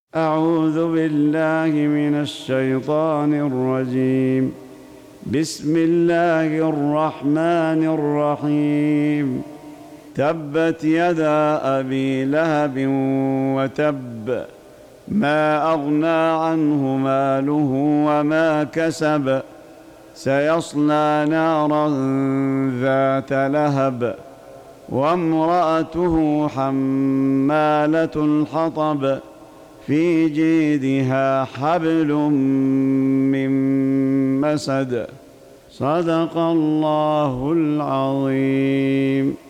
أعوذ بالله من الشيطان الرجيم. بسم الله الرحمن الرحيم. تبت يدا أبي لهب وتب، ما أغنى عنه ماله وما كسب، سيصلى نارا ذات لهب، وامرأته حمالة الحطب، في جيدها حبل من مسد. صدق الله العظيم.